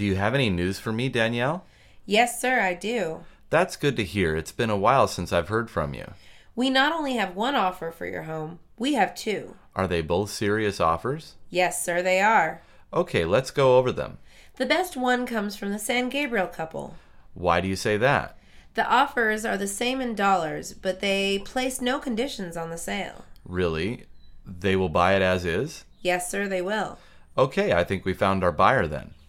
Do you have any news for me, Danielle? Yes, sir, I do. That's good to hear. It's been a while since I've heard from you. We not only have one offer for your home, we have two. Are they both serious offers? Yes, sir, they are. Okay, let's go over them. The best one comes from the San Gabriel couple. Why do you say that? The offers are the same in dollars, but they place no conditions on the sale. Really? They will buy it as is? Yes, sir, they will. Okay, I think we found our buyer then.